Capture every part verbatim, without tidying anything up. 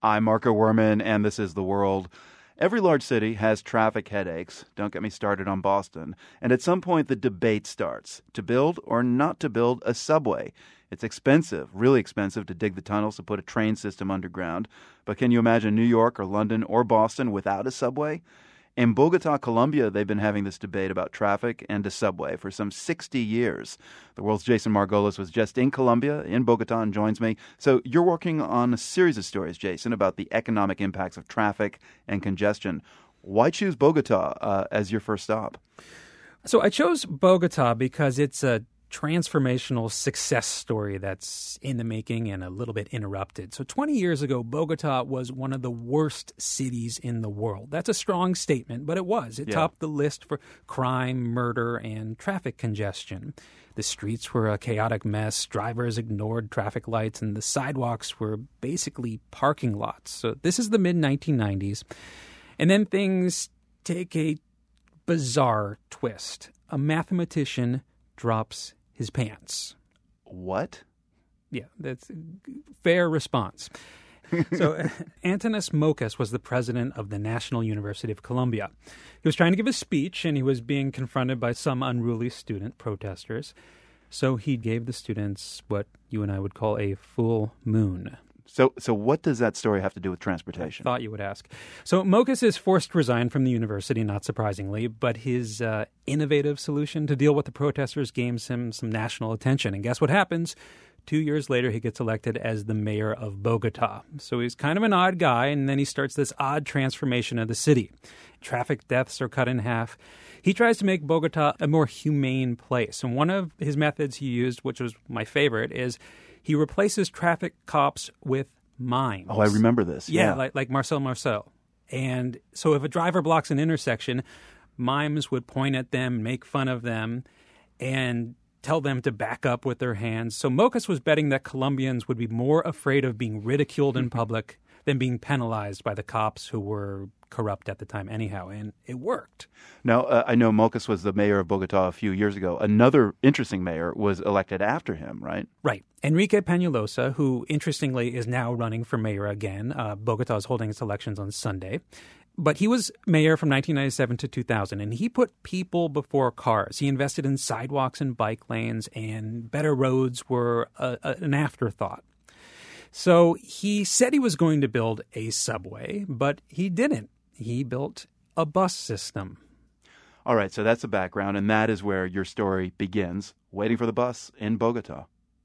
I'm Marco Werman, and this is The World. Every large city has traffic headaches. Don't get me started on Boston. And at some point, the debate starts. To build or not to build a subway. It's expensive, really expensive, to dig the tunnels to put a train system underground. But can you imagine New York or London or Boston without a subway? In Bogota, Colombia, they've been having this debate about traffic and a subway for some sixty years. The World's Jason Margolis was just in Colombia, in Bogota, and joins me. So you're working on a series of stories, Jason, about the economic impacts of traffic and congestion. Why choose Bogota uh, as your first stop? So I chose Bogota because it's a transformational success story that's in the making and a little bit interrupted. So twenty years ago, Bogota was one of the worst cities in the world. That's a strong statement, but it was. It yeah. topped the list for crime, murder, and traffic congestion. The streets were a chaotic mess. Drivers ignored traffic lights, and the sidewalks were basically parking lots. So this is the mid nineteen nineties. And then things take a bizarre twist. A mathematician drops his pants. What? Yeah, that's a fair response. So Antanas Mockus was the president of the National University of Colombia. He was trying to give a speech, and he was being confronted by some unruly student protesters. So he gave the students what you and I would call a full moon. So so what does that story have to do with transportation? I thought you would ask. So Mockus is forced to resign from the university, not surprisingly, but his uh, innovative solution to deal with the protesters gains him some national attention. And guess what happens? Two years later, he gets elected as the mayor of Bogota. So he's kind of an odd guy, and then he starts this odd transformation of the city. Traffic deaths are cut in half. He tries to make Bogota a more humane place. And one of his methods he used, which was my favorite, is he replaces traffic cops with mimes. Oh, I remember this. Yeah, yeah. like, like Marcel Marceau. And so if a driver blocks an intersection, mimes would point at them, make fun of them, and tell them to back up with their hands. So Mockus was betting that Colombians would be more afraid of being ridiculed in public than being penalized by the cops who were corrupt at the time anyhow, and it worked. Now, uh, I know Mockus was the mayor of Bogota a few years ago. Another interesting mayor was elected after him, right? Right. Enrique Peñalosa, who interestingly is now running for mayor again. Uh, Bogota is holding its elections on Sunday. But he was mayor from nineteen ninety-seven to two thousand, and he put people before cars. He invested in sidewalks and bike lanes, and better roads were a, a, an afterthought. So he said he was going to build a subway, but he didn't. He built a bus system. All right, so that's the background, and that is where your story begins, waiting for the bus in Bogota.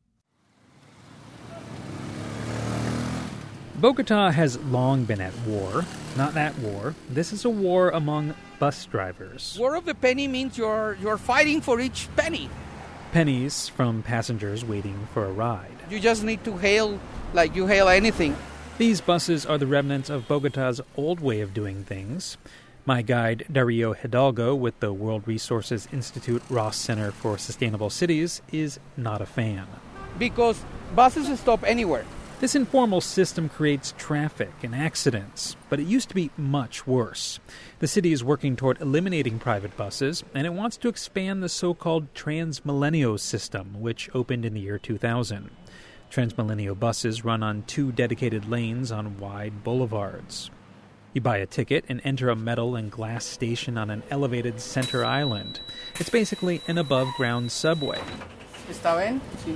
Bogota has long been at war. Not that war. This is a war among bus drivers. War of the penny means you're you're fighting for each penny. Pennies from passengers waiting for a ride. You just need to hail like you hail anything. These buses are the remnants of Bogota's old way of doing things. My guide, Dario Hidalgo, with the World Resources Institute Ross Center for Sustainable Cities, is not a fan. Because buses stop anywhere. This informal system creates traffic and accidents, but it used to be much worse. The city is working toward eliminating private buses, and it wants to expand the so-called Transmilenio system, which opened in the year two thousand. Transmilenio buses run on two dedicated lanes on wide boulevards. You buy a ticket and enter a metal and glass station on an elevated center island. It's basically an above-ground subway. ¿Está bien? Sí.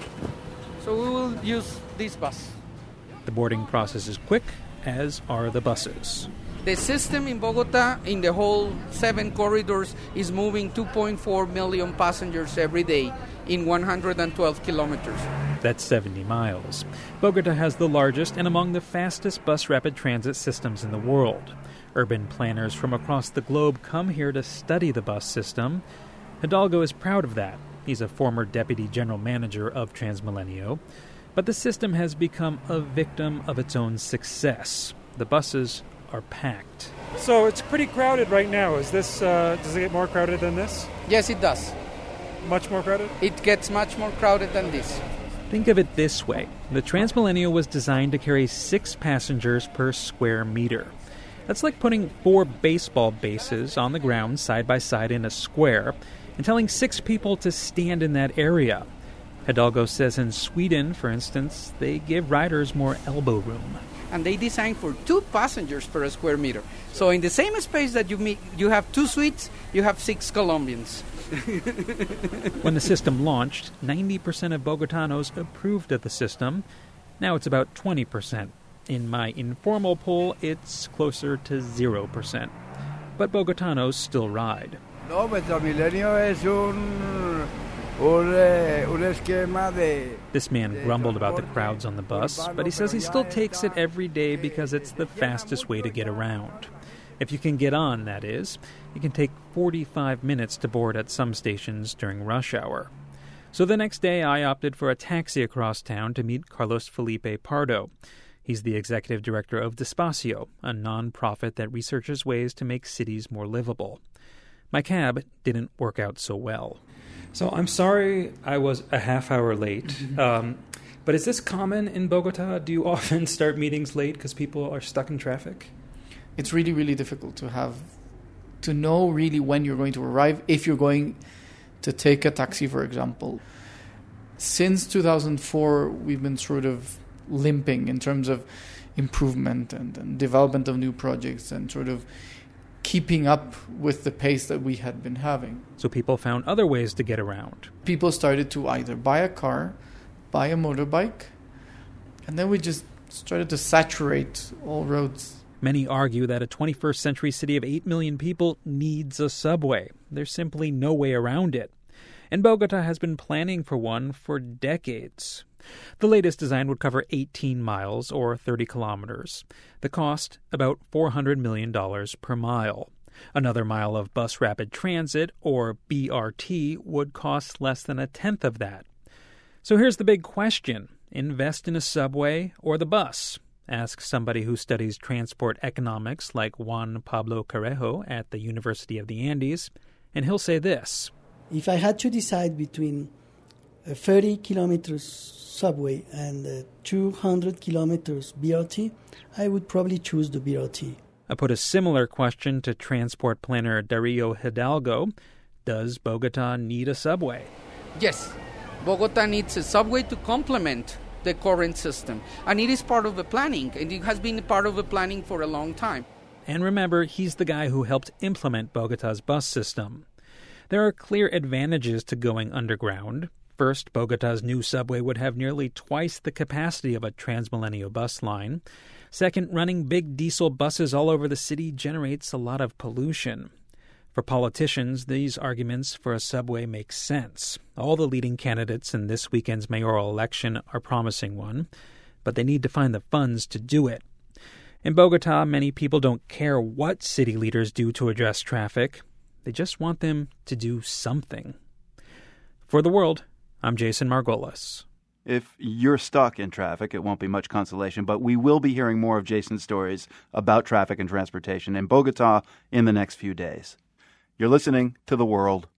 So we will use this bus. The boarding process is quick, as are the buses. The system in Bogota, in the whole seven corridors, is moving two point four million passengers every day in one hundred twelve kilometers. That's seventy miles. Bogota has the largest and among the fastest bus rapid transit systems in the world. Urban planners from across the globe come here to study the bus system. Hidalgo is proud of that. He's a former deputy general manager of Transmilenio. But the system has become a victim of its own success. The buses are packed. So it's pretty crowded right now. Is this, uh, does it get more crowded than this? Yes, it does. Much more crowded? It gets much more crowded than this. Think of it this way. The Transmilenio was designed to carry six passengers per square meter. That's like putting four baseball bases on the ground side by side in a square and telling six people to stand in that area. Hidalgo says in Sweden, for instance, they give riders more elbow room. and they designed for two passengers per square meter. So in the same space that you meet, you have two suites, you have six Colombians. When the system launched, ninety percent of Bogotanos approved of the system. Now it's about twenty percent. In my informal poll, it's closer to zero percent. But Bogotanos still ride. No, Metromilenio es un, un, eh, un esquema de... This man grumbled about the crowds on the bus, but he says he still takes it every day because it's the fastest way to get around. If you can get on, that is. It can take forty-five minutes to board at some stations during rush hour. So the next day, I opted for a taxi across town to meet Carlos Felipe Pardo. He's the executive director of Despacio, a non-profit that researches ways to make cities more livable. My cab didn't work out so well. So I'm sorry I was a half hour late. Um, but is this common in Bogota? Do you often start meetings late because people are stuck in traffic? It's really, really difficult to have, to know really when you're going to arrive, if you're going to take a taxi, for example. Since two thousand four, we've been sort of limping in terms of improvement and, and development of new projects and sort of keeping up with the pace that we had been having. So people found other ways to get around. People started to either buy a car, buy a motorbike, and then we just started to saturate all roads. Many argue that a twenty-first century city of eight million people needs a subway. There's simply no way around it. And Bogota has been planning for one for decades. The latest design would cover eighteen miles, or thirty kilometers. The cost, about four hundred million dollars per mile. Another mile of bus rapid transit, or B R T, would cost less than a tenth of that. So here's the big question. Invest in a subway or the bus? Ask somebody who studies transport economics like Juan Pablo Carejo at the University of the Andes, and he'll say this. If I had to decide between a thirty kilometers subway and a two hundred kilometers B R T, I would probably choose the B R T. I put a similar question to transport planner Dario Hidalgo. Does Bogota need a subway? Yes, Bogota needs a subway to complement the current system. And it is part of the planning, and it has been part of the planning for a long time. And remember, he's the guy who helped implement Bogota's bus system. There are clear advantages to going underground. First, Bogota's new subway would have nearly twice the capacity of a Transmilenio bus line. Second, running big diesel buses all over the city generates a lot of pollution. For politicians, these arguments for a subway make sense. All the leading candidates in this weekend's mayoral election are promising one, but they need to find the funds to do it. In Bogota, many people don't care what city leaders do to address traffic. They just want them to do something. For The World, I'm Jason Margolis. If you're stuck in traffic, it won't be much consolation, but we will be hearing more of Jason's stories about traffic and transportation in Bogota in the next few days. You're listening to The World.